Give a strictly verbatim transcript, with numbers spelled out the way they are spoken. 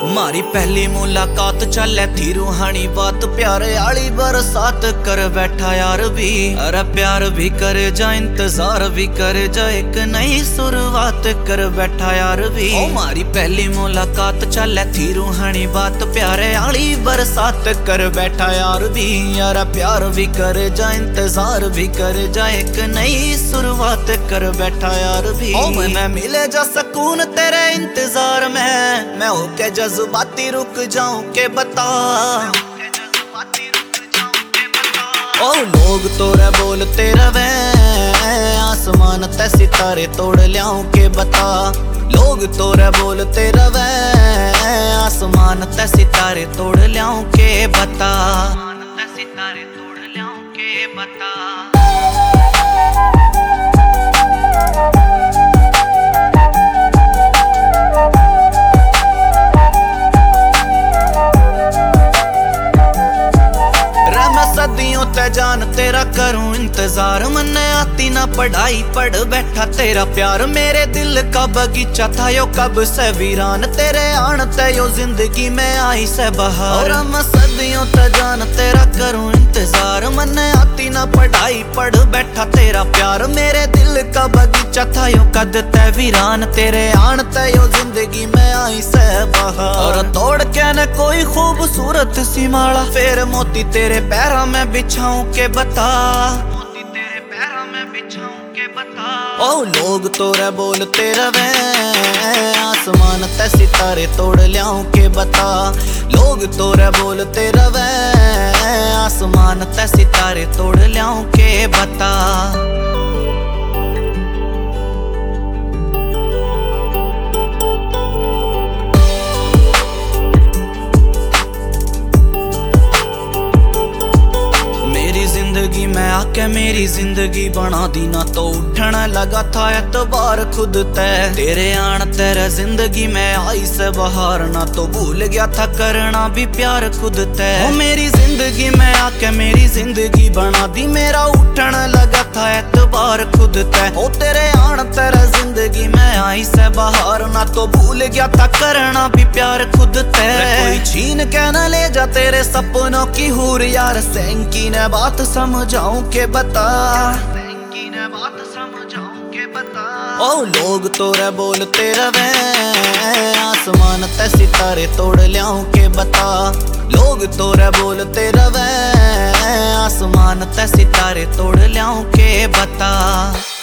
मारी पहली मुलाकात चले थी रूहानी बात, प्यारे आली बरसात कर बैठा यार भी। अरे प्यार भी करे जा इंतजार भी करे जा, एक नई शुरुआत कर बैठा यार भी। ओ मारी पहली मुलाकात चले थी रूहानी बात, प्यारे आली बरसात कर बैठा यार भी। यार प्यार भी करे जा इंतजार भी करे जा, एक नई शुरुआत कर बैठा यार भी। ओ मैं मिले जा सुकून तेरे इंतजार में, मैं होके जज्बाती रुक जाऊं के बता। ओ लोग तोरे बोलते रवे, आसमान ते सितारे तोड़ लियाऊं के बता। लोग तोरे बोलते रवे, आसमान ते सितारे तोड़ लियाऊं के बता। सितारे तोड़ लियाऊं के बता। सदियों ते जान तेरा करूं इंतजार, मन्ने आती ना पढ़ाई पढ़ बैठा तेरा प्यार। मेरे दिल का बगीचा था यो कब से वीरान, तेरे आन ते यो जिंदगी में आई से बहार। और मैं सदियों ते जान तेरा करूं इंतजार, मन्ने आती ना पढ़ाई पढ़ बैठा तेरा प्यार। मेरे दिल का बगीचा था यो कद ते वीरान, तेरे आन ते यो जिंदगी में आई से बहार। और तोड़ के न कोई खूबसूरत सी माला, फिर मोती तेरे पैरा में बिछाऊं के बता। मोती तेरे पैरा में बिछाऊं के बता। ओ लोग तोरे बोलते रवे, आसमान ते सितारे तोड़ लियाऊं के बता। लोग तोरे बोलते रवे, आसमान ते सितारे तोड़ लियाऊं के बता। जिंदगी में आके मेरी जिंदगी बना दी ना, तो उठने लगा था एतबार खुद तय। तेरे आन तेरे जिंदगी में आई से बहार, ना तो भूल गया था करना भी प्यार खुद तय। मेरी जिंदगी में आके मेरी जिंदगी बना दी, मेरा उठने लगा था एतबार खुद तय। ओ तेरे आन तेरे जिंदगी में आई से बहार, ना तो भूल गया था करना भी प्यार खुद तय। कोई छीन के न ले जा तेरे सपनों की हूर, यार सेंकी ने बात समझाऊं के बता। ने बात समझाऊं के बता। ओ लोग तोरे बोलते रवे, आसमान ते सितारे तोड़ लियाऊं के बता। लोग तोरे बोलते रवे, आसमान ते सितारे तोड़ लियाऊं के बता।